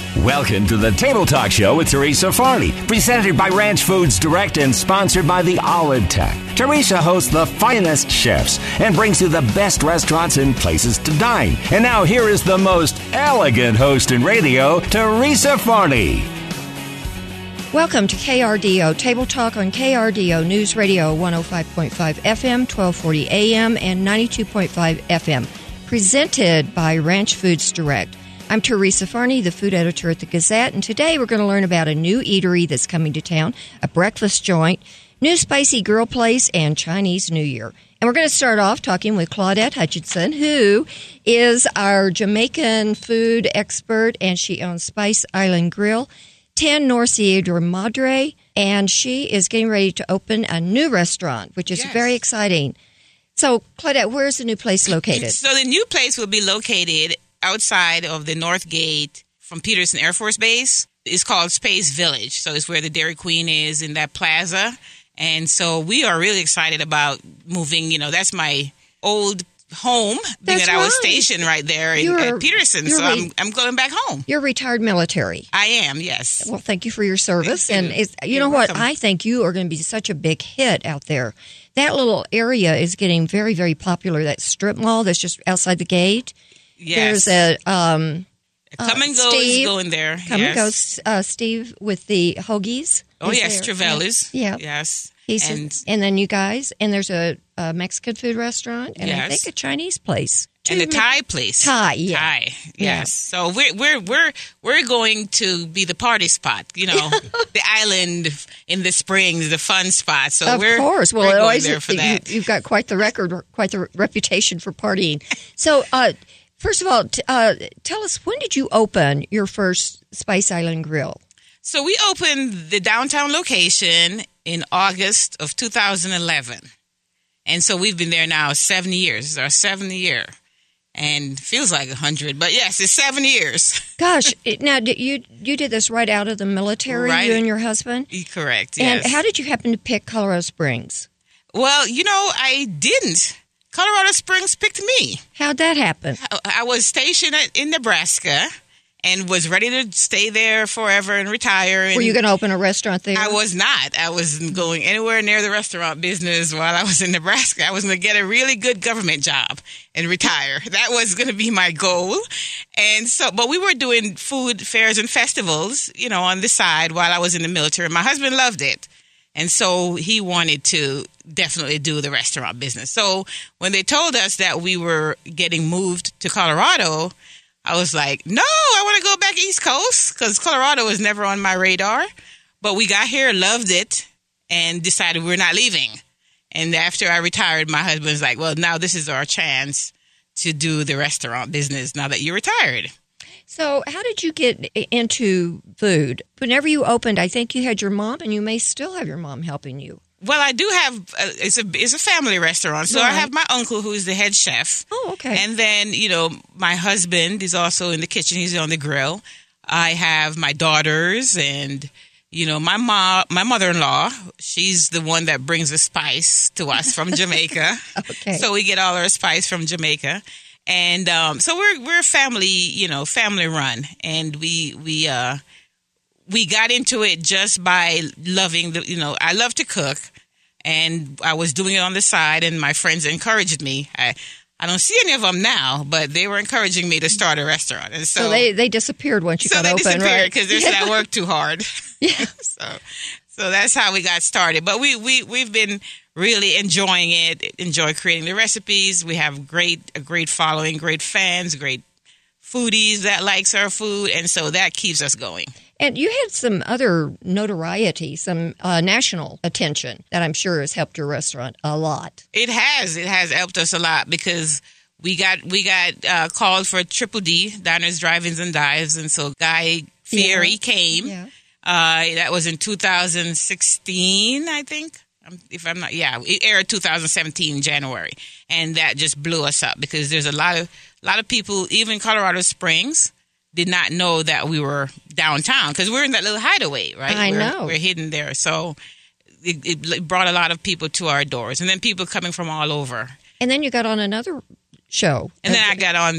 Welcome to the Table Talk Show with Teresa Farley, presented by Ranch Foods Direct and sponsored by the Olive Tech. Teresa hosts the finest chefs and brings you the best restaurants and places to dine. And now here is the most elegant host in radio, Teresa Farley. Welcome to KRDO Table Talk on KRDO News Radio 105.5 FM, 1240 AM, and 92.5 FM. Presented by Ranch Foods Direct. I'm Teresa Farley, the food editor at the Gazette, and today we're going to learn about a new eatery that's coming to town, a breakfast joint, new spicy grill place, and Chinese New Year. And we're going to start off talking with Claudette Hutchinson, who is our Jamaican food expert, and she owns Spice Island Grill, 10 North Sierra Madre, and she is getting ready to open a new restaurant, which is very exciting. So, Claudette, where's the new place located? So the new place will be located outside of the North Gate from Peterson Air Force Base. It's called Space Village. So it's where the Dairy Queen is in that plaza. And so we are really excited about moving. You know, that's my old home, being that I was stationed right there at Peterson. So I'm going back home. You're retired military. I am, yes. Well, thank you for your service. And you know welcome. what? I think you are going to be such a big hit out there. That little area is getting very, very popular. That strip mall that's just outside the gate. Yes. There's a Come and Go Steve, is going there. Come and Go, Steve with the hoagies. Oh, yes, Trevellis. Yeah. Yes. And then you guys, and there's a Mexican food restaurant, and I think a Chinese place. And a Thai place. Thai, yeah. Thai, yes. Yeah. So we're going to be the party spot, you know, the island in the springs, the fun spot. So of course. Well, we're going always, there for that. You've got quite the record, quite the reputation for partying. So, first of all, tell us, when did you open your first Spice Island Grill? So we opened the downtown location in August of 2011. And so we've been there now 7 years. It's our 7th year. And feels like 100. But yes, it's 7 years. Gosh. Now, you did this right out of the military, you and your husband? Correct, yes. And how did you happen to pick Colorado Springs? Well, you know, I didn't. Colorado Springs picked me. How'd that happen? I was stationed in Nebraska and was ready to stay there forever and retire. And were you going to open a restaurant there? I was not. I wasn't going anywhere near the restaurant business while I was in Nebraska. I was going to get a really good government job and retire. That was going to be my goal. And so, but we were doing food fairs and festivals, you know, on the side while I was in the military. My husband loved it. And so he wanted to definitely do the restaurant business. So when they told us that we were getting moved to Colorado, I was like, no, I want to go back East Coast, because Colorado was never on my radar. But we got here, loved it, and decided we're not leaving. And after I retired, my husband's like, well, now this is our chance to do the restaurant business now that you're retired. So how did you get into food? Whenever you opened, I think you had your mom, and you may still have your mom helping you. Well, I do have, it's a family restaurant. So I have my uncle who's the head chef. Oh, okay. And then, you know, my husband is also in the kitchen. He's on the grill. I have my daughters and, you know, my mother-in-law. She's the one that brings the spice to us from Jamaica. Okay. So we get all our spice from Jamaica. And so we're a family, you know, family run. And we got into it just by loving I love to cook, and I was doing it on the side, and my friends encouraged me. I don't see any of them now, but they were encouraging me to start a restaurant. And so they disappeared once you got open, right? So they disappeared because they said I worked too hard. Yeah. So that's how we got started. But we've been really enjoying it, enjoy creating the recipes. We have a great following, great fans, great foodies that likes our food, and so that keeps us going. And you had some other notoriety, some national attention that I'm sure has helped your restaurant a lot. It has helped us a lot because we got called for Triple D, Diners, Drive-Ins, and Dives, and so Guy Fieri came. Yeah. That was in 2016, I think. If I'm not, it aired 2017 January, and that just blew us up because there's a lot of people, even Colorado Springs, did not know that we were downtown because we're in that little hideaway, right? I know. We're hidden there. So it brought a lot of people to our doors, and then people coming from all over. And then you got on another show. And then I got on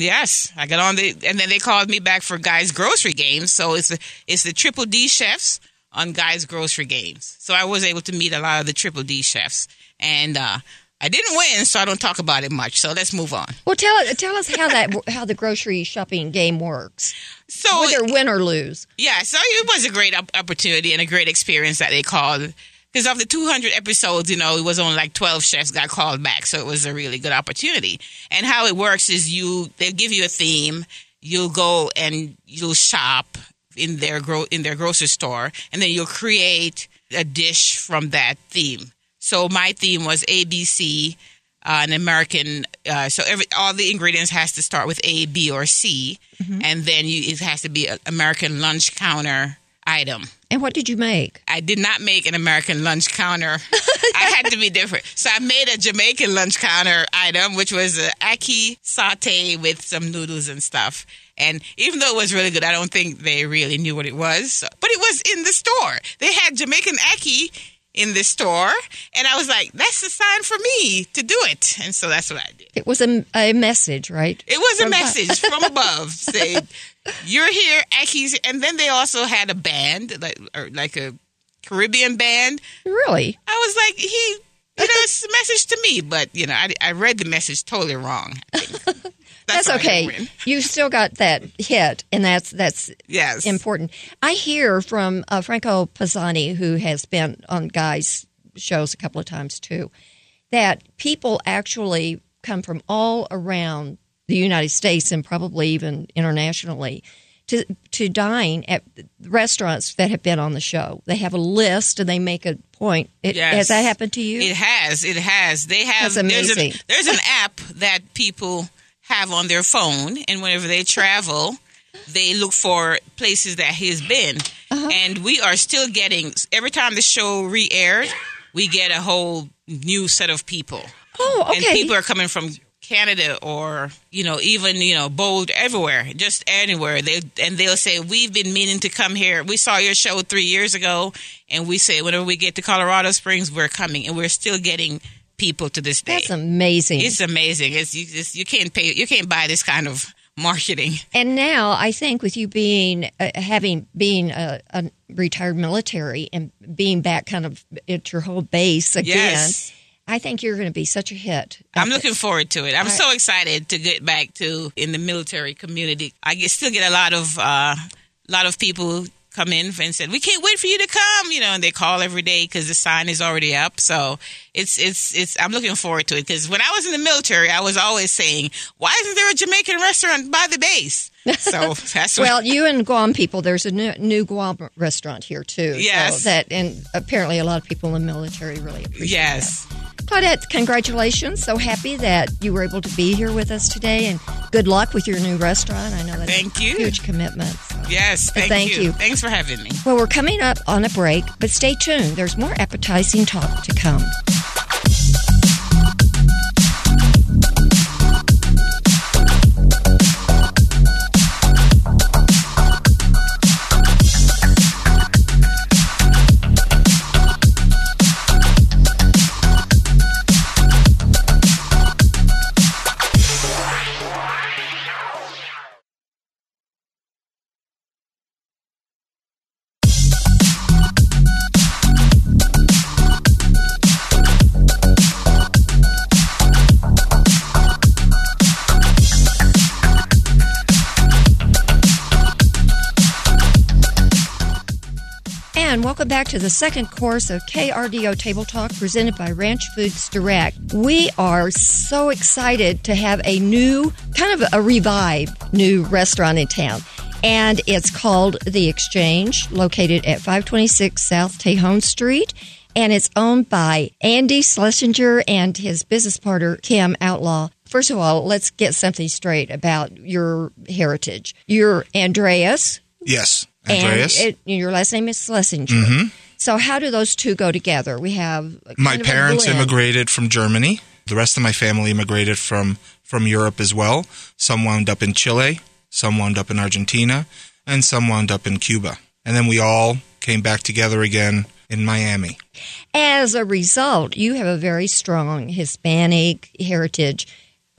and then they called me back for Guy's Grocery Games. So it's the Triple D chefs on Guy's Grocery Games. So I was able to meet a lot of the Triple D chefs. And I didn't win, so I don't talk about it much. So let's move on. Well, tell us how the grocery shopping game works. So whether win or lose. Yeah, so it was a great opportunity and a great experience that they called. Because of the 200 episodes, it was only like 12 chefs got called back. So it was a really good opportunity. And how it works is they give you a theme. You'll go and you'll shop in their grocery store. And then you'll create a dish from that theme. So my theme was ABC, an American. So all the ingredients has to start with A, B, or C. Mm-hmm. And then it has to be an American lunch counter item. And what did you make? I did not make an American lunch counter. I had to be different. So I made a Jamaican lunch counter item, which was an ackee saute with some noodles and stuff. And even though it was really good, I don't think they really knew what it was. But it was in the store. They had Jamaican ackee in the store. And I was like, that's a sign for me to do it. And so that's what I did. It was a message, right? It was a message from above saying, you're here, Ackies. And then they also had a band, like a Caribbean band. Really? I was like, it's a message to me. But, I read the message totally wrong. That's okay. You still got that hit, and that's yes. important. I hear from Franco Pisani, who has been on Guy's shows a couple of times too, that people actually come from all around the United States and probably even internationally to dine at restaurants that have been on the show. They have a list and they make a point. Yes. Has that happened to you? It has. They have. That's amazing. There's an app that people have on their phone, and whenever they travel, they look for places that he's been. Uh-huh. And we are still getting, every time the show re-aired, we get a whole new set of people. Oh, okay. And people are coming from Canada or, even, Bold, everywhere, just anywhere. They'll say, we've been meaning to come here. We saw your show 3 years ago, and we say, whenever we get to Colorado Springs, we're coming. And we're still getting people to this day. That's amazing. It's amazing. You can't buy this kind of marketing. And now I think with you being a retired military and being back kind of at your whole base again, yes. I think you're going to be such a hit. I'm looking forward to it. I'm so excited to get back to in the military community. I still get a lot of people come in and said, we can't wait for you to come, and they call every day because the sign is already up. So it's I'm looking forward to it because when I was in the military, I was always saying, why isn't there a Jamaican restaurant by the base? So that's well, you and Guam people, there's a new Guam restaurant here too. Yes. So and apparently a lot of people in the military really appreciate yes. that. Claudette, congratulations. So happy that you were able to be here with us today, and good luck with your new restaurant. I know that's a huge commitment. So. Yes, thank you. Thanks for having me. Well, we're coming up on a break, but stay tuned. There's more appetizing talk to come. And welcome back to the second course of KRDO Table Talk presented by Ranch Foods Direct. We are so excited to have a new, kind of a revived new restaurant in town. And it's called The Exchange, located at 526 South Tejon Street. And it's owned by Andy Schlesinger and his business partner, Kim Outlaw. First of all, let's get something straight about your heritage. You're Andreas. Yes. Andreas. And your last name is Schlesinger. Mm-hmm. So how do those two go together? We have my parents immigrated from Germany. The rest of my family immigrated from Europe as well. Some wound up in Chile, some wound up in Argentina, and some wound up in Cuba. And then we all came back together again in Miami. As a result, you have a very strong Hispanic heritage.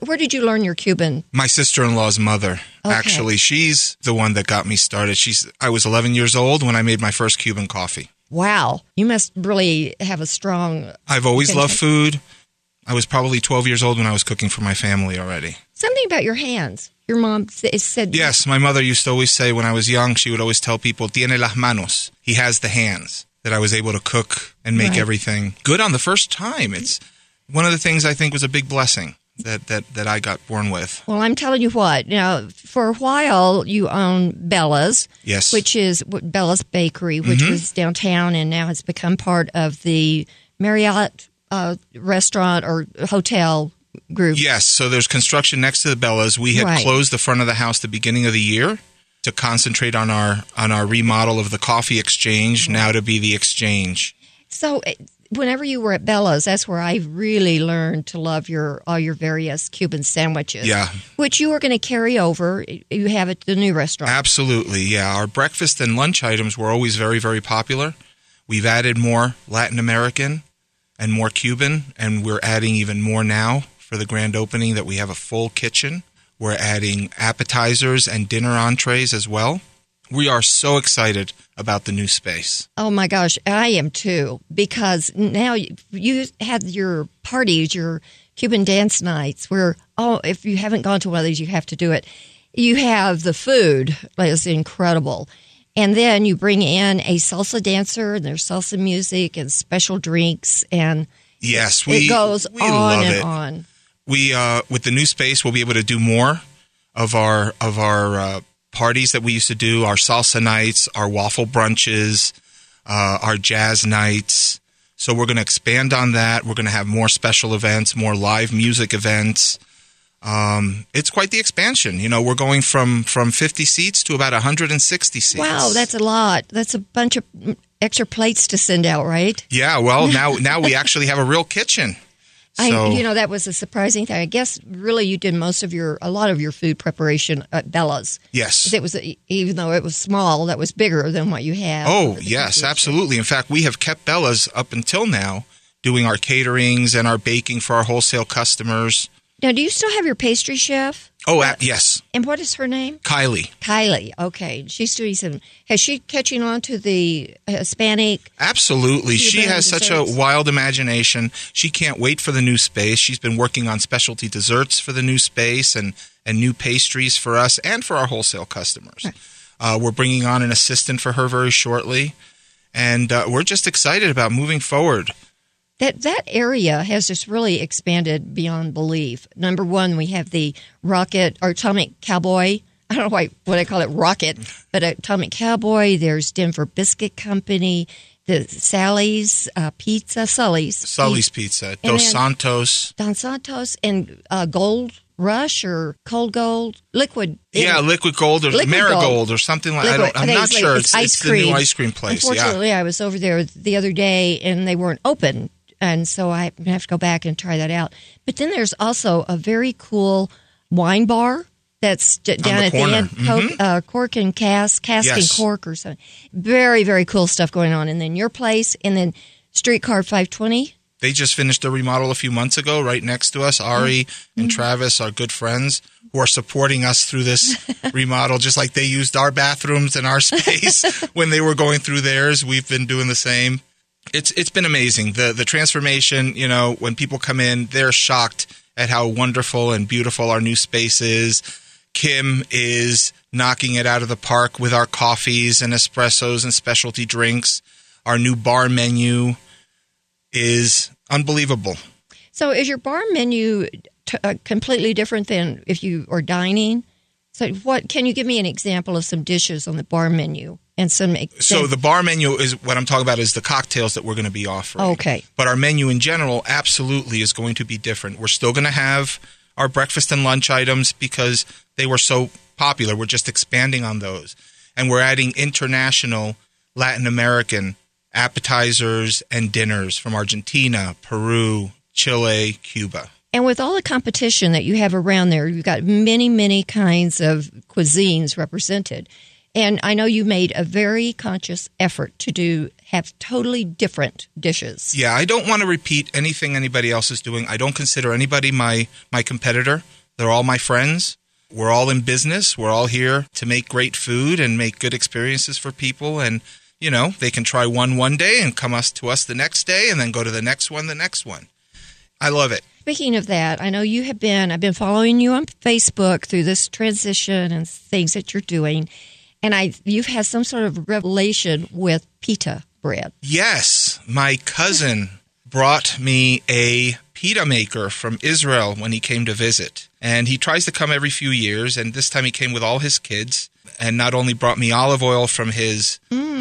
Where did you learn your Cuban? My sister-in-law's mother. Okay. Actually, she's the one that got me started. I was 11 years old when I made my first Cuban coffee. Wow. You must really have a strong... I've always loved food. I was probably 12 years old when I was cooking for my family already. Something about your hands. Your mom said... Yes, my mother used to always say when I was young, she would always tell people, tiene las manos. He has the hands. That I was able to cook and make everything good on the first time. It's one of the things I think was a big blessing that I got born with. Well, I'm telling you what. Now, for a while, you own Bella's. Yes. Which is Bella's Bakery, which was downtown and now has become part of the Marriott restaurant or hotel group. Yes. So there's construction next to the Bella's. We had closed the front of the house the beginning of the year to concentrate on our remodel of the coffee exchange, now to be the exchange. So whenever you were at Bella's, that's where I really learned to love all your various Cuban sandwiches. Yeah. Which you were going to carry over. You have at the new restaurant. Absolutely, yeah. Our breakfast and lunch items were always very, very popular. We've added more Latin American and more Cuban, and we're adding even more now for the grand opening that we have a full kitchen. We're adding appetizers and dinner entrees as well. We are so excited about the new space. Oh, my gosh. I am, too, because now you had your parties, your Cuban dance nights, where, if you haven't gone to one of these, you have to do it. You have the food. It's incredible. And then you bring in a salsa dancer, and there's salsa music and special drinks, and yes, it goes we on love and it. on. We with the new space, we'll be able to do more of our parties that we used to do, our salsa nights, our waffle brunches, our jazz nights. So we're going to expand on that. We're going to have more special events, more live music events. It's quite the expansion. You know, we're going from 50 seats to about 160 seats. Wow, that's a lot. That's a bunch of extra plates to send out, right? Yeah, well, now we actually have a real kitchen. So, that was a surprising thing. I guess really you did a lot of your food preparation at Bella's. Yes. It was, even though it was small, that was bigger than what you had. Oh, yes, absolutely. In fact, we have kept Bella's up until now doing our caterings and our baking for our wholesale customers. Now, do you still have your pastry chef? Oh, yes. And what is her name? Kylie. Kylie. Okay. She's doing some. Has she catching on to the Hispanic? Absolutely. She has desserts? such a wild imagination. She can't wait for the new space. She's been working on specialty desserts for the new space and new pastries for us and for our wholesale customers. Right. We're bringing on an assistant for her very shortly. And we're just excited about moving forward. That area has just really expanded beyond belief. Number one, we have the Rocket or Atomic Cowboy. I don't know what I call it, Rocket, but Atomic Cowboy. There's Denver Biscuit Company, the Sally's Pizza, Sully's Pizza, Dos Santos, and Gold Rush or Cold Gold, Liquid. Yeah, Liquid Gold or Marigold or something like that. I'm not sure. It's the new ice cream place. Unfortunately, I was over there the other day and they weren't open. And so I have to go back and try that out. But then there's also a very cool wine bar that's down at the end, Cork and Cask and Cork or something. Very, very cool stuff going on. And then your place, and then Streetcar 520. They just finished a remodel a few months ago right next to us. Ari and Travis, our good friends, who are supporting us through this remodel, just like they used our bathrooms and our space when they were going through theirs. We've been doing the same. It's been amazing. The transformation, when people come in, they're shocked at how wonderful and beautiful our new space is. Kim is knocking it out of the park with our coffees and espressos and specialty drinks. Our new bar menu is unbelievable. So is your bar menu completely different than if you are dining? So can you give me an example of some dishes on the bar menu? So the bar menu is what I'm talking about is the cocktails that we're going to be offering. Okay. But our menu in general absolutely is going to be different. We're still going to have our breakfast and lunch items because they were so popular. We're just expanding on those. And we're adding international Latin American appetizers and dinners from Argentina, Peru, Chile, Cuba. And with all the competition that you have around there, you've got many, many kinds of cuisines represented. And I know you made a very conscious effort to have totally different dishes. Yeah, I don't want to repeat anything anybody else is doing. I don't consider anybody my competitor. They're all my friends. We're all in business. We're all here to make great food and make good experiences for people. And, you know, they can try one day and come to us the next day and then go to the next one. I love it. Speaking of that, I know I've been following you on Facebook through this transition and things that you're doing. And you've had some sort of revelation with pita bread. Yes. My cousin brought me a pita maker from Israel when he came to visit. And he tries to come every few years. And this time he came with all his kids and not only brought me olive oil from his,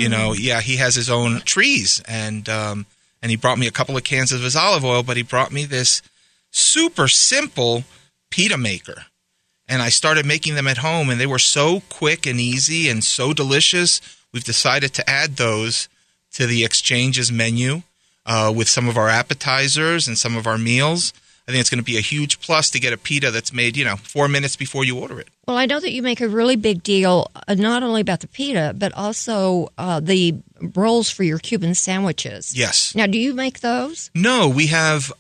he has his own trees. And he brought me a couple of cans of his olive oil, but he brought me this super simple pita maker. And I started making them at home, and they were so quick and easy and so delicious. We've decided to add those to the Exchanges menu with some of our appetizers and some of our meals. I think it's going to be a huge plus to get a pita that's made, 4 minutes before you order it. Well, I know that you make a really big deal, not only about the pita, but also the rolls for your Cuban sandwiches. Yes. Now, do you make those? No, we have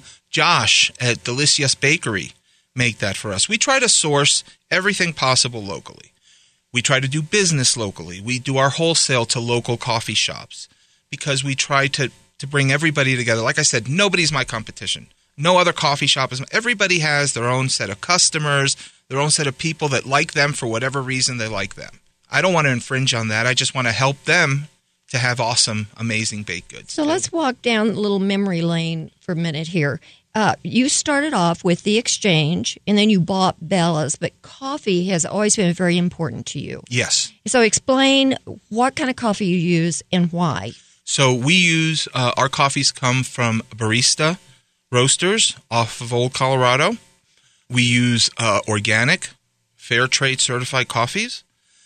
Josh at Delicious Bakery make that for us. We try to source everything possible locally. We try to do business locally. We do our wholesale to local coffee shops because we try to bring everybody together. Like I said, nobody's my competition. No other coffee shop is. Everybody has their own set of customers, their own set of people that like them for whatever reason they like them. I don't want to infringe on that. I just want to help them to have awesome, amazing baked goods. So let's walk down a little memory lane for a minute here. You started off with the Exchange, and then you bought Bella's, but coffee has always been very important to you. Yes. So explain what kind of coffee you use and why. So we use, our coffees come from Barista Roasters off of Old Colorado. We use organic, fair trade certified coffees.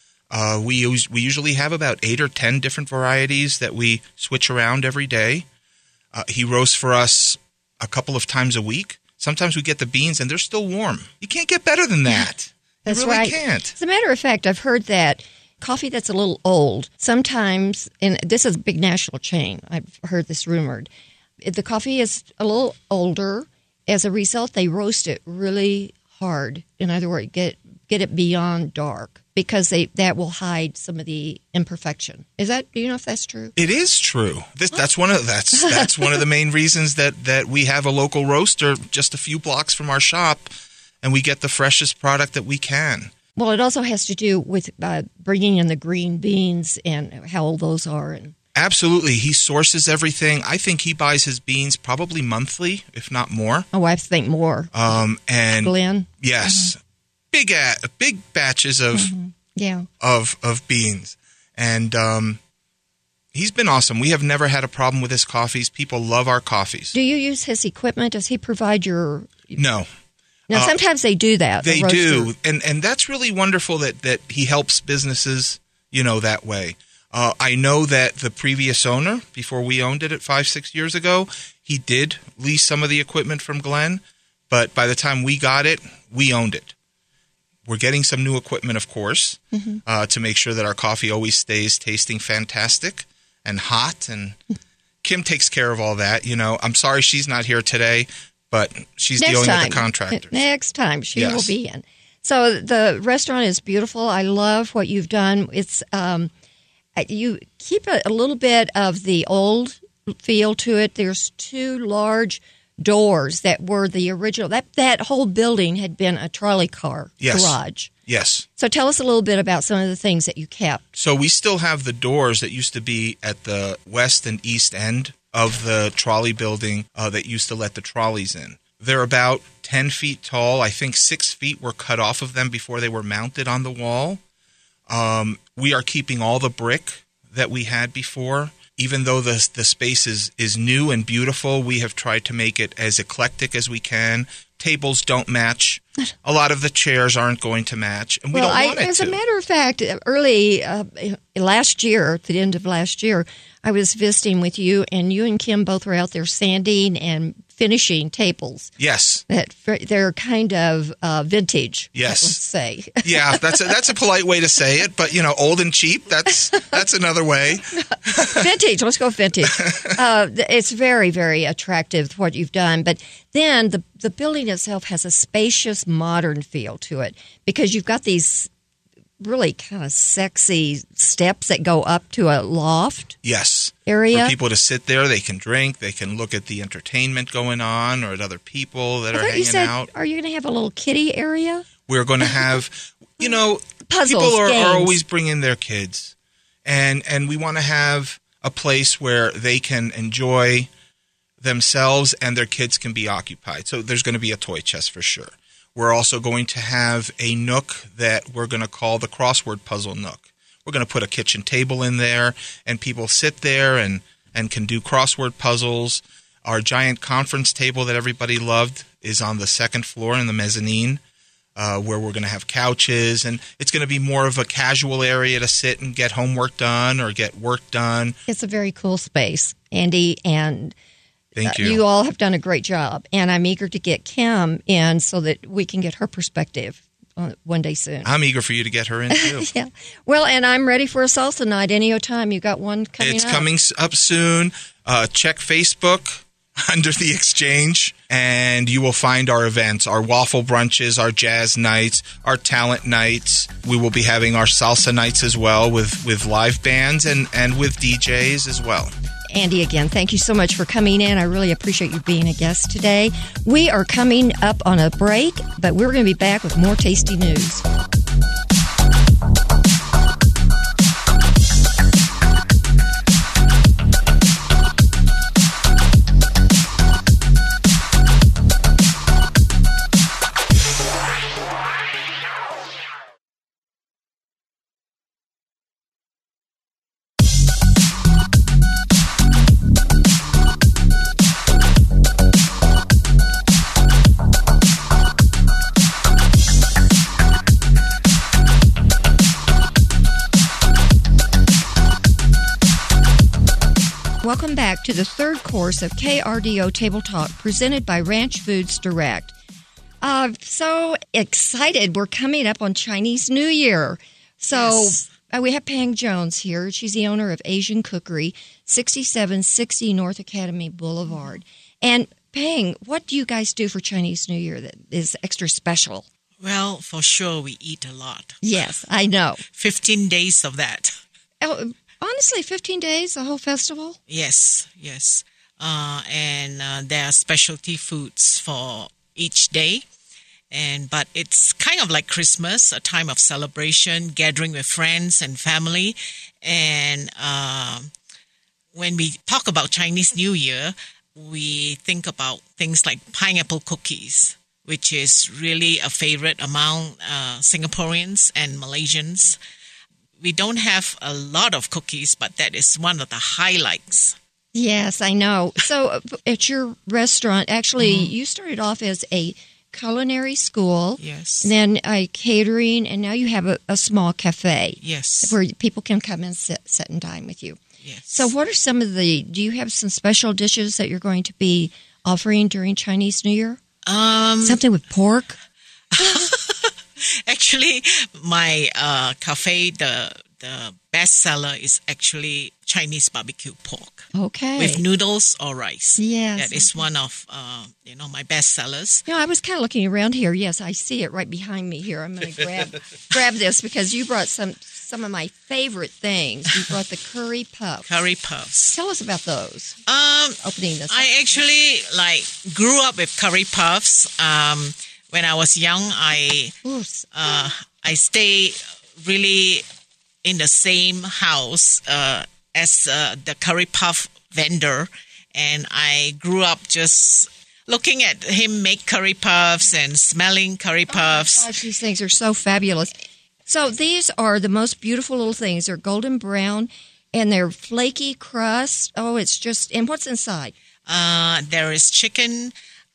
We usually have about 8 or 10 different varieties that we switch around every day. He roasts for us a couple of times a week. Sometimes we get the beans and they're still warm. You can't get better than that. That's you really right. Can't. As a matter of fact, I've heard that coffee that's a little old, sometimes, and this is a big national chain, I've heard this rumored, the coffee is a little older. As a result, they roast it really hard. In other words, get it beyond dark, because that will hide some of the imperfection. Do you know if that's true? It is true. That's one of the main reasons that we have a local roaster just a few blocks from our shop, and we get the freshest product that we can. Well, it also has to do with bringing in the green beans and how old those are. And absolutely. He sources everything. I think he buys his beans probably monthly, if not more. Oh, I think more. And Glenn? Yes. Mm-hmm. Big batches of of beans. And he's been awesome. We have never had a problem with his coffees. People love our coffees. Do you use his equipment? Does he provide your... No. Now, sometimes they do that. They do. And that's really wonderful that he helps businesses, that way. I know that the previous owner, before we owned it 5-6 years ago, he did lease some of the equipment from Glenn, but by the time we got it, we owned it. We're getting some new equipment, of course, to make sure that our coffee always stays tasting fantastic and hot. And Kim takes care of all that. I'm sorry she's not here today, but she's dealing with the contractors. Next time she will be in. So the restaurant is beautiful. I love what you've done. It's you keep a little bit of the old feel to it. There's 2 large doors that were the original. That whole building had been a trolley car garage. Yes. So tell us a little bit about some of the things that you kept. So we still have the doors that used to be at the west and east end of the trolley building that used to let the trolleys in. They're about 10 feet tall. I think 6 feet were cut off of them before they were mounted on the wall. We are keeping all the brick that we had before. Even though the space is new and beautiful, we have tried to make it as eclectic as we can. Tables don't match. A lot of the chairs aren't going to match, and we don't want it to. As a matter of fact, early last year, at the end of last year, I was visiting with you, and you and Kim both were out there sanding and finishing tables. Yes. That they're kind of vintage. Yes. Let's say. Yeah, that's a polite way to say it, but old and cheap. That's another way. Vintage. Let's go vintage. It's very, very attractive what you've done, but then the building itself has a spacious, modern feel to it because you've got these really kind of sexy steps that go up to a loft. Yes. Area. For people to sit there, they can drink, they can look at the entertainment going on or at other people that are hanging out. Are you going to have a little kiddie area? We're going to have, puzzles, people are games. always bringing their kids. And we want to have a place where they can enjoy themselves and their kids can be occupied. So there's going to be a toy chest for sure. We're also going to have a nook that we're going to call the crossword puzzle nook. We're going to put a kitchen table in there, and people sit there and can do crossword puzzles. Our giant conference table that everybody loved is on the second floor in the mezzanine, where we're going to have couches, and it's going to be more of a casual area to sit and get homework done or get work done. It's a very cool space, Andy, and thank you. You all have done a great job, and I'm eager to get Kim in so that we can get her perspective one day soon. I'm eager for you to get her in, too. Yeah. Well, and I'm ready for a salsa night any time. You got one coming up. It's coming up soon. Check Facebook under The Exchange, and you will find our events, our waffle brunches, our jazz nights, our talent nights. We will be having our salsa nights as well with live bands and with DJs as well. Andy, again, thank you so much for coming in. I really appreciate you being a guest today. We are coming up on a break, but we're going to be back with more tasty news. Welcome back to the third course of KRDO Table Talk presented by Ranch Foods Direct. So excited. We're coming up on Chinese New Year. So Yes. We have Pang Jones here. She's the owner of Asian Cookery, 6760 North Academy Boulevard. And Pang, what do you guys do for Chinese New Year that is extra special? Well, for sure, we eat a lot. Yes, I know. 15 days of that. Oh, honestly, 15 days, the whole festival? Yes. And there are specialty foods for each day. But it's kind of like Christmas, a time of celebration, gathering with friends and family. And when we talk about Chinese New Year, we think about things like pineapple cookies, which is really a favorite among Singaporeans and Malaysians. We don't have a lot of cookies, but that is one of the highlights. Yes, I know. So at your restaurant, actually, you started off as a culinary school. Yes. And then a catering, and now you have a small cafe. Yes. Where people can come and sit and dine with you. Yes. So what are some of do you have some special dishes that you're going to be offering during Chinese New Year? Something with pork? Actually, my cafe, the best seller is actually Chinese barbecue pork. Okay. With noodles or rice. Yes. That is one of, my best sellers. I was kind of looking around here. Yes, I see it right behind me here. I'm going to grab this because you brought some of my favorite things. You brought the curry puffs. Curry puffs. Tell us about those. Opening this. I actually grew up with curry puffs. When I was young, I stayed really in the same house as the curry puff vendor, and I grew up just looking at him make curry puffs and smelling curry puffs. Oh my gosh, these things are so fabulous. So these are the most beautiful little things. They're golden brown, and they're flaky crust. Oh, it's just, and what's inside? There is chicken,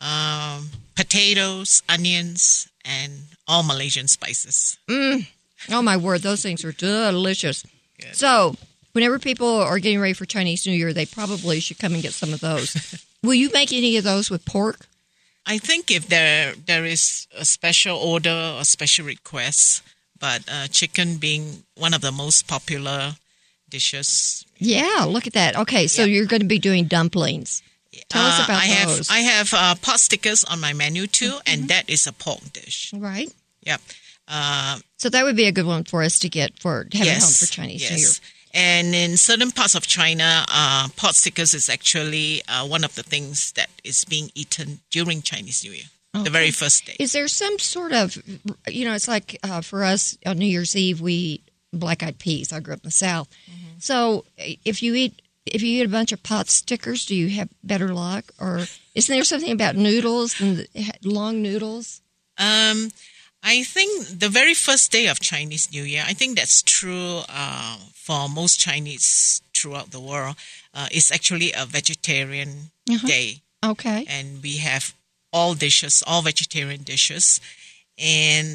potatoes, onions, and all Malaysian spices. Oh, my word. Those things are delicious. Good. So whenever people are getting ready for Chinese New Year, they probably should come and get some of those. Will you make any of those with pork? I think if there is a special order or special request, but chicken being one of the most popular dishes. Yeah, look at that. Okay, so you're going to be doing dumplings. Tell us about those. I have pot stickers on my menu too, and that is a pork dish. Right. Yep. So that would be a good one for us to get for having home for Chinese New Year. And in certain parts of China, pot stickers is actually one of the things that is being eaten during Chinese New Year, the very first day. Is there some sort of, it's like for us on New Year's Eve, we eat black-eyed peas. I grew up in the South. Mm-hmm. So if you eat a bunch of pot stickers, do you have better luck? Or isn't there something about noodles and long noodles? I think the very first day of Chinese New Year, I think that's true for most Chinese throughout the world. It's actually a vegetarian day. Okay. And we have all vegetarian dishes. And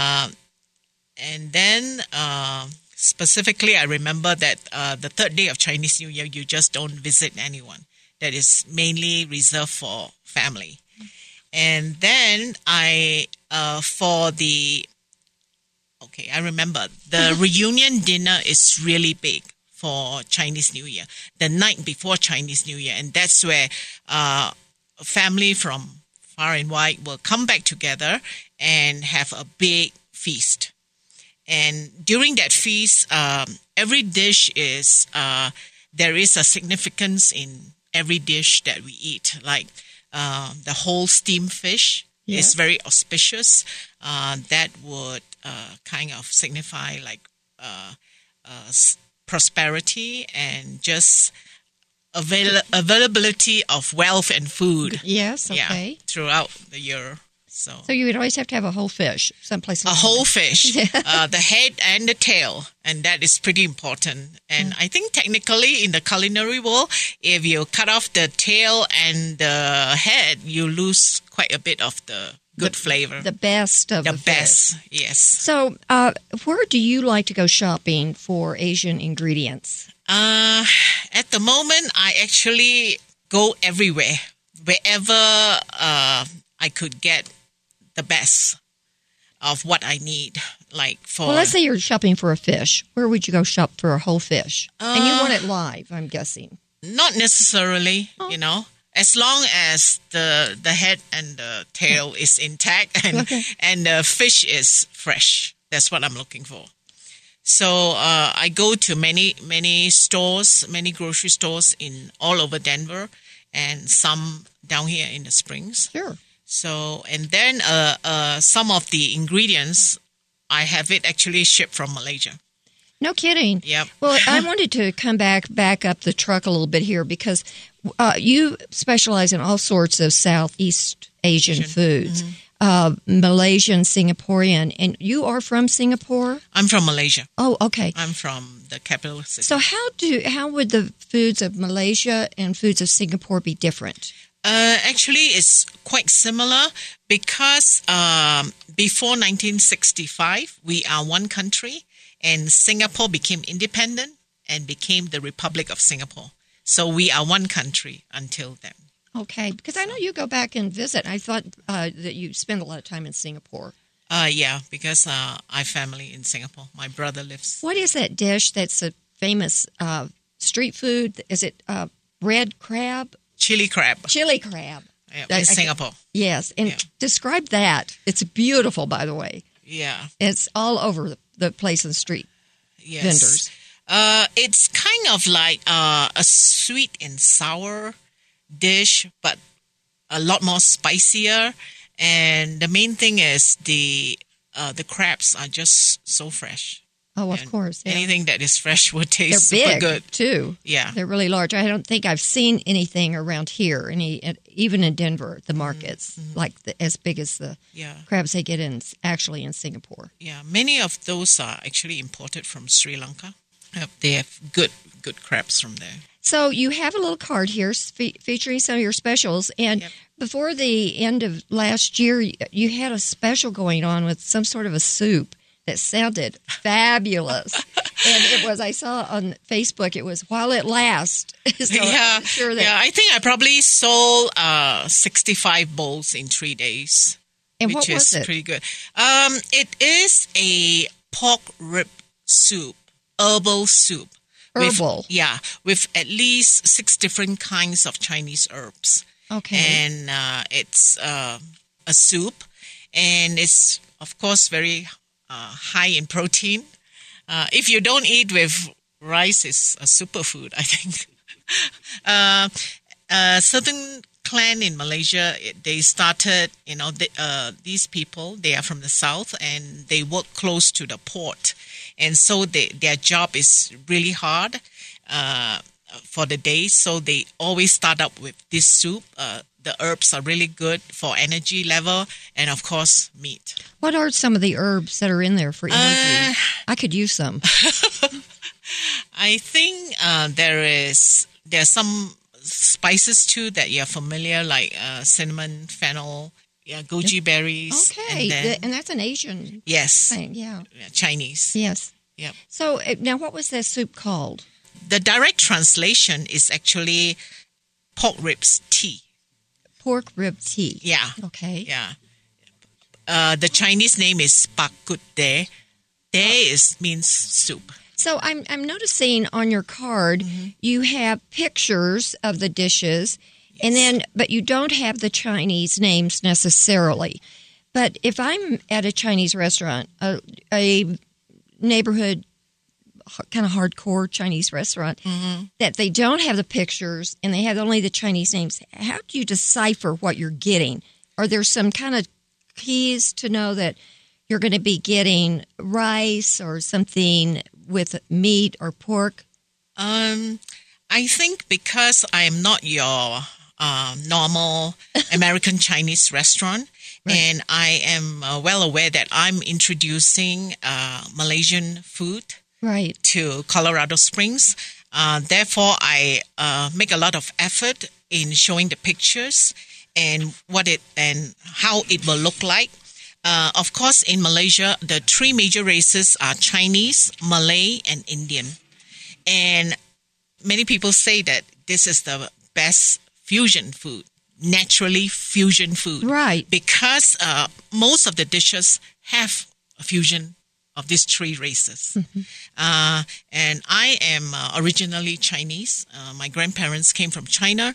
then specifically, I remember that the third day of Chinese New Year, you just don't visit anyone. That is mainly reserved for family. And then I remember the reunion dinner is really big for Chinese New Year, the night before Chinese New Year. And that's where family from far and wide will come back together and have a big feast. And during that feast, every dish is, there is a significance in every dish that we eat. Like the whole steamed fish is very auspicious. That would kind of signify like prosperity and just availability of wealth and food. Yes, okay. Throughout the year. So you would always have to have a whole fish someplace. A whole fish, the head and the tail, and that is pretty important. And I think technically in the culinary world, if you cut off the tail and the head, you lose quite a bit of the good flavor. The best of the best, fish. Yes. So where do you like to go shopping for Asian ingredients? At the moment, I actually go everywhere. Wherever I could get the best of what I need. Well, let's say you're shopping for a fish. Where would you go shop for a whole fish? And you want it live, I'm guessing. Not necessarily, as long as the head and the tail is intact and the fish is fresh. That's what I'm looking for. So I go to many stores, many grocery stores in all over Denver, and some down here in the Springs. Sure. So, and then some of the ingredients, I have it actually shipped from Malaysia. No kidding. Yep. Well, I wanted to come back up the truck a little bit here because you specialize in all sorts of Southeast Asian foods, Malaysian, Singaporean, and you are from Singapore? I'm from Malaysia. Oh, okay. I'm from the capital city. So how would the foods of Malaysia and foods of Singapore be different? Actually, it's quite similar because before 1965, we are one country, and Singapore became independent and became the Republic of Singapore. So we are one country until then. Okay, because I know you go back and visit. I thought that you spend a lot of time in Singapore. Yeah, because I have family in Singapore. My brother lives. What is that dish that's a famous street food? Is it red crab? Chili crab. Chili crab. Yeah, in Singapore. Yes, and describe that. It's beautiful, by the way. Yeah. It's all over the place in the street. Yes. Vendors. It's kind of like a sweet and sour dish, but a lot more spicier. And the main thing is the crabs are just so fresh. Oh, of course. Yeah. Anything that is fresh would taste They're big, super good. Too. Yeah. They're really large. I don't think I've seen anything around here, even in Denver, the markets, like as big as the crabs they get in Singapore. Yeah, many of those are actually imported from Sri Lanka. They have good crabs from there. So you have a little card here featuring some of your specials. And before the end of last year, you had a special going on with some sort of a soup that sounded fabulous. And it was, I saw on Facebook, it was while it lasts. So I'm sure that, I think I probably sold 65 bowls in 3 days. And what which was is it? pretty good. It is a pork rib soup, herbal soup. Herbal? With at least 6 different kinds of Chinese herbs. Okay. And it's a soup, and it's, of course, very high in protein. If you don't eat with rice, it's a superfood, I think. Certain clan in Malaysia, they started, these people, they are from the south, and they work close to the port. And so their job is really hard for the day. So they always start up with this soup. The herbs are really good for energy level, and of course, meat. What are some of the herbs that are in there for energy? I could use some. I think there's some spices too that you're familiar, like cinnamon, fennel, goji berries. Okay, and that's an Asian thing, Chinese. Yes. Yep. So now what was that soup called? The direct translation is actually pork ribs tea. Pork rib tea. Yeah. Okay. Yeah. The Chinese name is Bak Kut De. Means soup. So I'm noticing on your card you have pictures of the dishes, and but you don't have the Chinese names necessarily. But if I'm at a Chinese restaurant, a neighborhood kind of hardcore Chinese restaurant, that they don't have the pictures and they have only the Chinese names, how do you decipher what you're getting? Are there some kind of keys to know that you're going to be getting rice or something with meat or pork? I think because I am not your normal American Chinese restaurant, and I am well aware that I'm introducing Malaysian food to Colorado Springs. Therefore, I make a lot of effort in showing the pictures and how it will look like. Of course, in Malaysia, the 3 major races are Chinese, Malay, and Indian. And many people say that this is the best fusion food, naturally fusion food. Right. Because most of the dishes have a fusion of these 3 races. And I am originally Chinese. My grandparents came from China.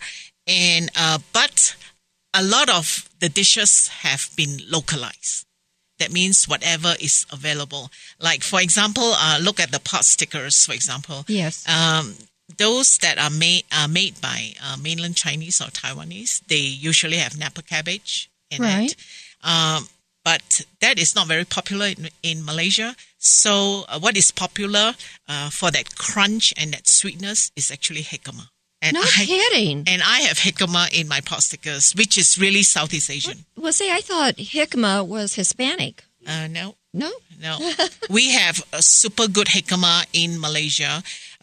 But a lot of the dishes have been localized. That means whatever is available. Like, for example, look at the pot stickers, for example. Yes. Those that are made by mainland Chinese or Taiwanese, they usually have Napa cabbage in it. But that is not very popular in Malaysia. So what is popular for that crunch and that sweetness is actually jicama. No kidding. And I have jicama in my pot stickers, which is really Southeast Asian. Well, see, I thought jicama was Hispanic. No. No? No. We have a super good jicama in Malaysia.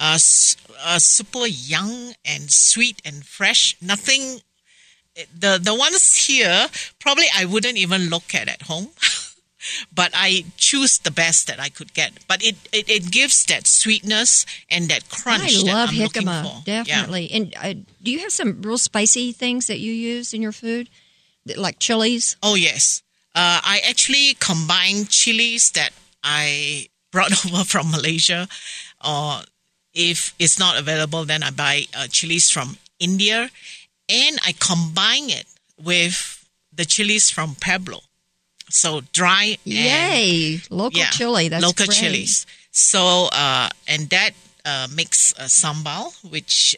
Super young and sweet and fresh. Nothing. The ones here, probably I wouldn't even look at home. But I choose the best that I could get. But it gives that sweetness and that crunch I love that I'm jicama, looking for. definitely. Yeah. And do you have some real spicy things that you use in your food, like chilies? Oh, yes. I actually combine chilies that I brought over from Malaysia. Or if it's not available, then I buy chilies from India. And I combine it with the chilies from Pueblo. So dry and... Yay! Local chili, that's local great. chilies. So, and that makes sambal, which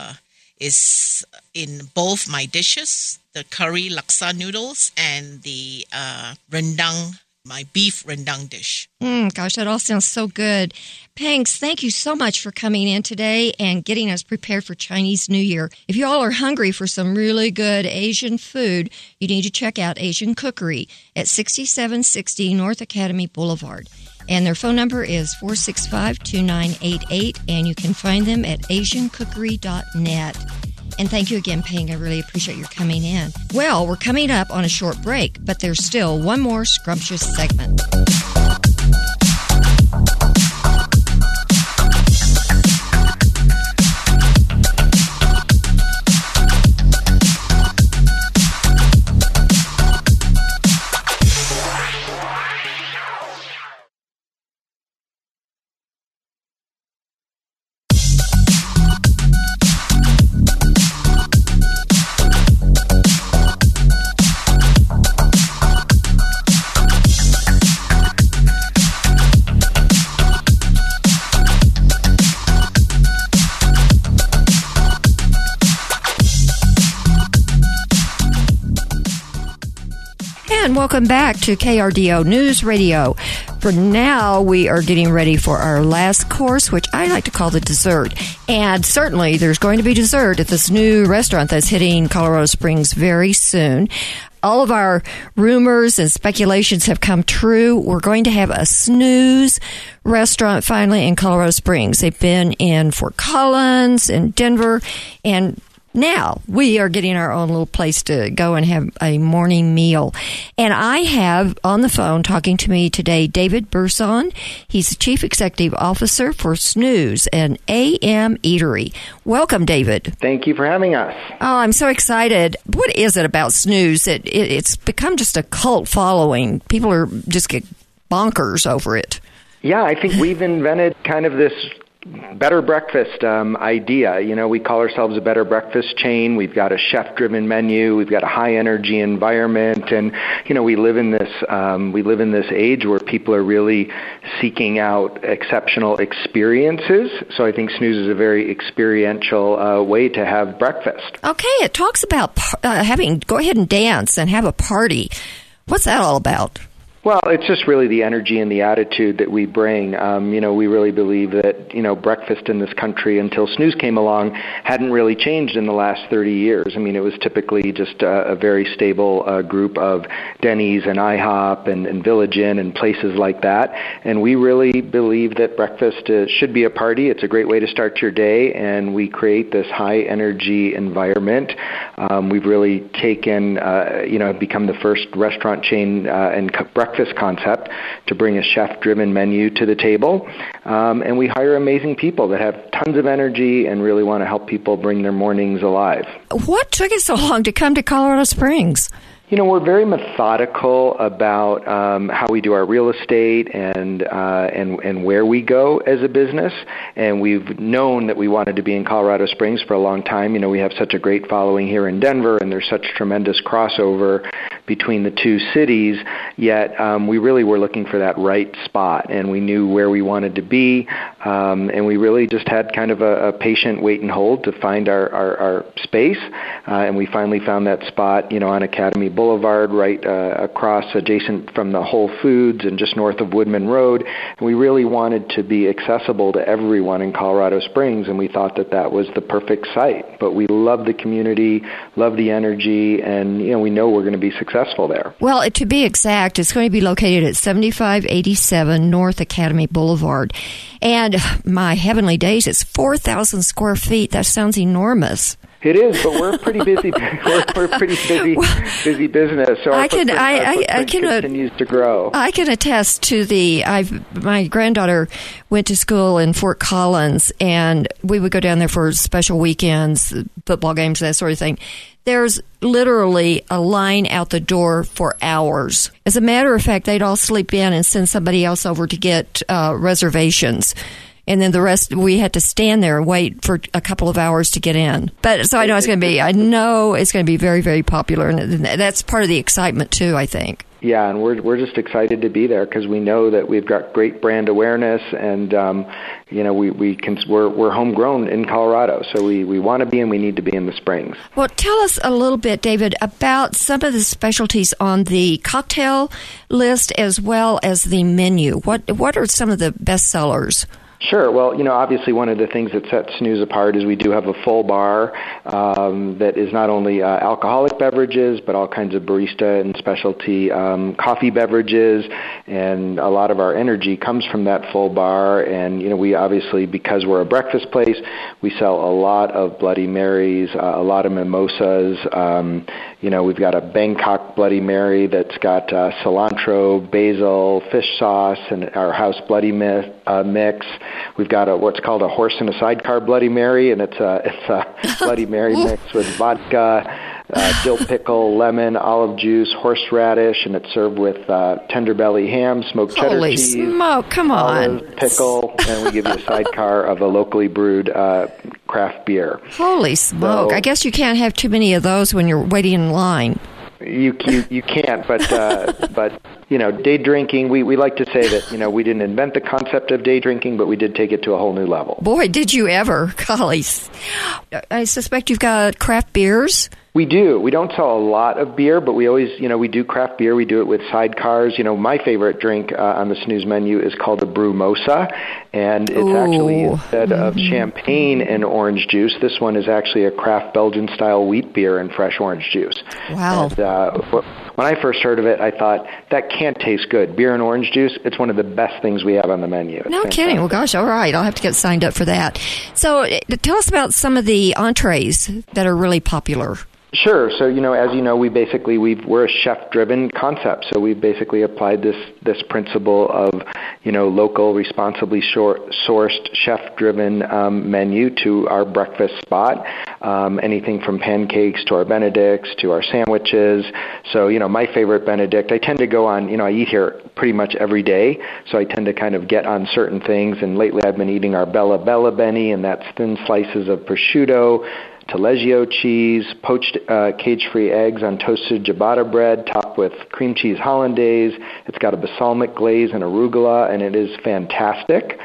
is in both my dishes, the curry laksa noodles and the rendang, my beef rendang dish. Gosh, that all sounds so good. Pangs, thank you so much for coming in today and getting us prepared for Chinese New Year. If you all are hungry for some really good Asian food, you need to check out Asian Cookery at 6760 North Academy Boulevard. And their phone number is 465-2988, and you can find them at asiancookery.net. And thank you again, Pang. I really appreciate your coming in. Well, we're coming up on a short break, but there's still one more scrumptious segment. And welcome back to KRDO News Radio. For now, we are getting ready for our last course, which I like to call the dessert. And certainly there's going to be dessert at this new restaurant that's hitting Colorado Springs very soon. All of our rumors and speculations have come true. We're going to have a Snooze restaurant finally in Colorado Springs. They've been in Fort Collins and Denver, and now we are getting our own little place to go and have a morning meal. And I have on the phone talking to me today David Burzon. He's the Chief Executive Officer for Snooze, an AM eatery. Welcome, David. Thank you for having us. Oh, I'm so excited. What is it about Snooze? It's become just a cult following. People are just get bonkers over it. Yeah, I think we've invented kind of this better breakfast idea. You know, we call ourselves a better breakfast chain. We've got a chef-driven menu. We've got a high-energy environment, and you know, we live in this age where people are really seeking out exceptional experiences. So I think Snooze is a very experiential way to have breakfast. Okay, it talks about go ahead and dance and have a party. What's that all about? Well, it's just really the energy and the attitude that we bring. You know, we really believe that, you know, breakfast in this country until Snooze came along hadn't really changed in the last 30 years. I mean, it was typically just a very stable group of Denny's and IHOP and Village Inn and places like that. And we really believe that breakfast should be a party. It's a great way to start your day, and we create this high energy environment. We've really taken, become the first restaurant chain and breakfast concept to bring a chef-driven menu to the table. And we hire amazing people that have tons of energy and really want to help people bring their mornings alive. What took it so long to come to Colorado Springs? You know, we're very methodical about how we do our real estate and where we go as a business. And we've known that we wanted to be in Colorado Springs for a long time. You know, we have such a great following here in Denver, and there's such tremendous crossover between the two cities. Yet we really were looking for that right spot, and we knew where we wanted to be. And we really just had kind of a patient wait and hold to find our space. And we finally found that spot, you know, on Academy Boulevard, right across, adjacent from the Whole Foods and just north of Woodman Road. And we really wanted to be accessible to everyone in Colorado Springs, and we thought that that was the perfect site. But we love the community, love the energy, and you know, we know we're going to be successful there. Well, to be exact, it's going to be located at 7587 North Academy Boulevard. And my heavenly days, it's 4,000 square feet. That sounds enormous. It is, but we're pretty busy. We're a pretty busy business. So our footprint continues to grow. I can attest to my granddaughter went to school in Fort Collins, and we would go down there for special weekends, football games, that sort of thing. There's literally a line out the door for hours. As a matter of fact, they'd all sleep in and send somebody else over to get reservations. And then the rest, we had to stand there and wait for a couple of hours to get in. But so I know it's going to be very, very popular. And that's part of the excitement too, I think. Yeah, and we're just excited to be there because we know that we've got great brand awareness, and you know, we're homegrown in Colorado, so we want to be and we need to be in the Springs. Well, tell us a little bit, David, about some of the specialties on the cocktail list as well as the menu. What are some of the best sellers? Sure. Well, you know, obviously one of the things that sets Snooze apart is we do have a full bar that is not only alcoholic beverages, but all kinds of barista and specialty coffee beverages, and a lot of our energy comes from that full bar. And, you know, we obviously, because we're a breakfast place, we sell a lot of Bloody Marys, a lot of mimosas. You know, we've got a Bangkok Bloody Mary that's got cilantro, basil, fish sauce, and our house Bloody mix. We've got what's called a horse and a sidecar Bloody Mary, and it's a Bloody Mary mix with vodka, dill pickle, lemon, olive juice, horseradish, and it's served with tender belly ham, smoked cheddar cheese. Holy smoke, come on. Olive, pickle, and we give you a sidecar of a locally brewed craft beer. Holy smoke. I guess you can't have too many of those when you're waiting in line. You can't, but you know, day drinking, we like to say that, you know, we didn't invent the concept of day drinking, but we did take it to a whole new level. Boy, did you ever. Golly. I suspect you've got craft beers. We do. We don't sell a lot of beer, but we always, we do craft beer. We do it with sidecars. My favorite drink on the Snooze menu is called a Brewmosa, and it's actually, instead of champagne and orange juice, this one is actually a craft Belgian-style wheat beer and fresh orange juice. Wow. And, when I first heard of it, I thought, that can't taste good. Beer and orange juice, it's one of the best things we have on the menu. It's fantastic. Kidding. Well, gosh, all right. I'll have to get signed up for that. So tell us about some of the entrees that are really popular. Sure. So, as you know, we're a chef-driven concept. So we've basically applied this principle of, local, responsibly sourced, chef-driven menu to our breakfast spot. Anything from pancakes to our Benedicts to our sandwiches. So, my favorite Benedict, I tend to go on, I eat here pretty much every day. So I tend to kind of get on certain things. And lately I've been eating our Bella Bella Benny, and that's thin slices of prosciutto, Taleggio cheese, poached cage-free eggs on toasted ciabatta bread, topped with cream cheese hollandaise. It's got a balsamic glaze and arugula, and it is fantastic.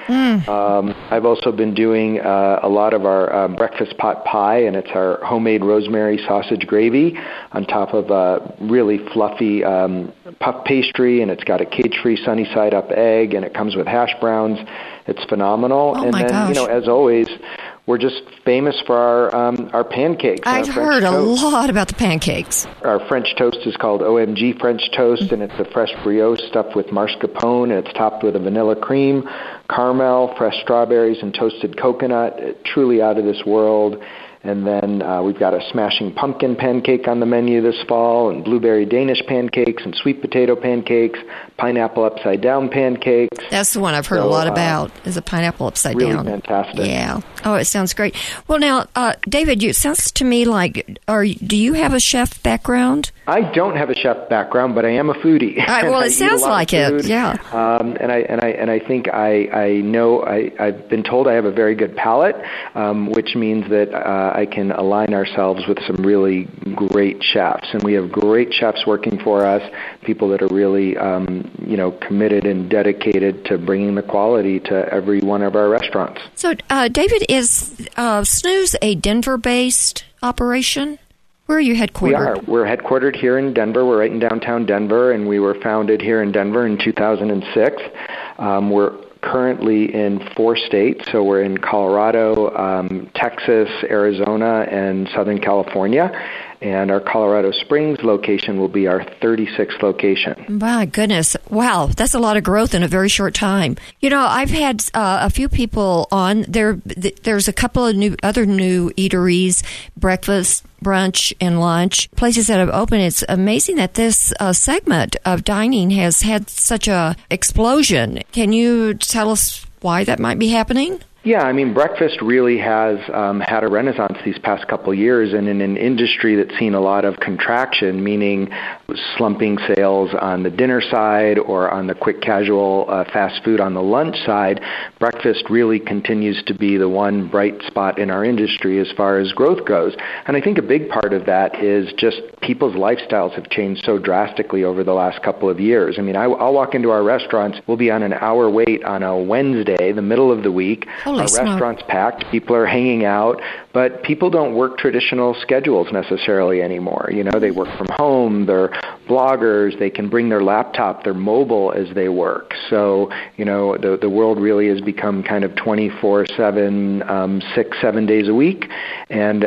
I've also been doing a lot of our breakfast pot pie, and it's our homemade rosemary sausage gravy on top of a really fluffy puff pastry, and it's got a cage-free sunny-side-up egg, and it comes with hash browns. It's phenomenal. Oh, and my then, gosh. As always, we're just famous for our pancakes. I've heard a lot about the pancakes. Our French toast is called OMG French Toast, and it's a fresh brioche stuffed with mascarpone, and it's topped with a vanilla cream, caramel, fresh strawberries, and toasted coconut. Truly out of this world. And then we've got a smashing pumpkin pancake on the menu this fall, and blueberry Danish pancakes, and sweet potato pancakes, pineapple upside-down pancakes. That's the one I've heard a lot about, is a pineapple upside down. Really fantastic. Yeah. Oh, it sounds great. Well, now, David, it sounds to me like, do you have a chef background? I don't have a chef background, but I am a foodie. Well, it sounds like it. Yeah. And I think I know I've been told I have a very good palate, which means that I can align ourselves with some really great chefs, and we have great chefs working for us. People that are really committed and dedicated to bringing the quality to every one of our restaurants. So, David, is Snooze a Denver-based operation? Where are you headquartered? We are. We're headquartered here in Denver. We're right in downtown Denver, and we were founded here in Denver in 2006. We're currently in 4 states, so we're in Colorado, Texas, Arizona, and Southern California. And our Colorado Springs location will be our 36th location. My goodness. Wow. That's a lot of growth in a very short time. I've had a few people on there. There's a couple of other new eateries, breakfast, brunch, and lunch, places that have opened. It's amazing that this segment of dining has had such a explosion. Can you tell us why that might be happening? Yeah, breakfast really has had a renaissance these past couple of years, and in an industry that's seen a lot of contraction, meaning slumping sales on the dinner side or on the quick casual fast food on the lunch side, breakfast really continues to be the one bright spot in our industry as far as growth goes. And I think a big part of that is just people's lifestyles have changed so drastically over the last couple of years. I'll walk into our restaurants, we'll be on an hour wait on a Wednesday, the middle of the week. Our restaurant's packed, people are hanging out, but people don't work traditional schedules necessarily anymore. They work from home, they're bloggers, they can bring their laptop, they're mobile as they work. So, the world really has become kind of 24/7, 6-7 days a week. And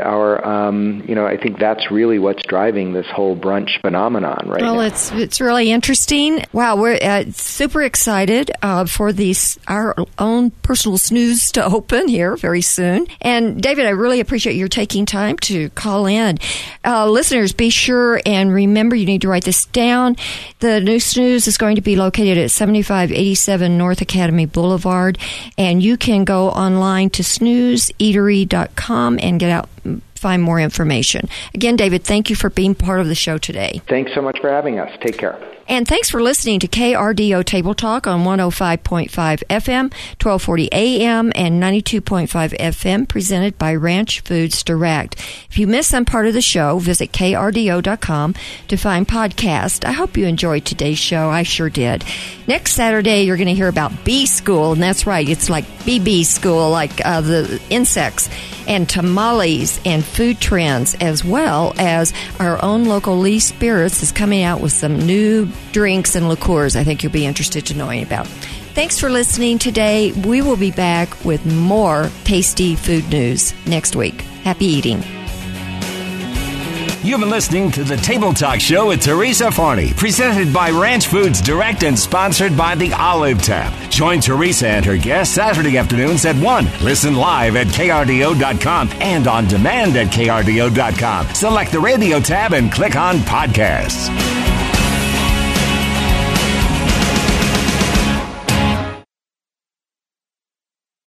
I think that's really what's driving this whole brunch phenomenon right now. Well, it's really interesting. Wow, we're super excited for our own personal snooze to open here very soon. And David, I really appreciate your taking time to call in. Listeners, be sure and remember you need to write this down. The new Snooze is going to be located at 7587 North Academy Boulevard, and you can go online to snoozeeatery.com and find more information. Again, David, thank you for being part of the show today. Thanks so much for having us. Take care. And thanks for listening to KRDO Table Talk on 105.5 FM, 1240 AM, and 92.5 FM, presented by Ranch Foods Direct. If you missed some part of the show, visit krdo.com to find podcasts. I hope you enjoyed today's show. I sure did. Next Saturday, you're going to hear about bee school, and that's right. It's like bee school, like the insects, and tamales and food trends, as well as our own local Lee Spirits is coming out with some new drinks and liqueurs I think you'll be interested in knowing about. Thanks for listening today. We will be back with more tasty food news next week. Happy eating. You've been listening to the Table Talk Show with Teresa Forney, presented by Ranch Foods Direct and sponsored by the Olive Tap. Join Teresa and her guests Saturday afternoons at 1. Listen live at krdo.com and on demand at krdo.com. Select the radio tab and click on podcasts.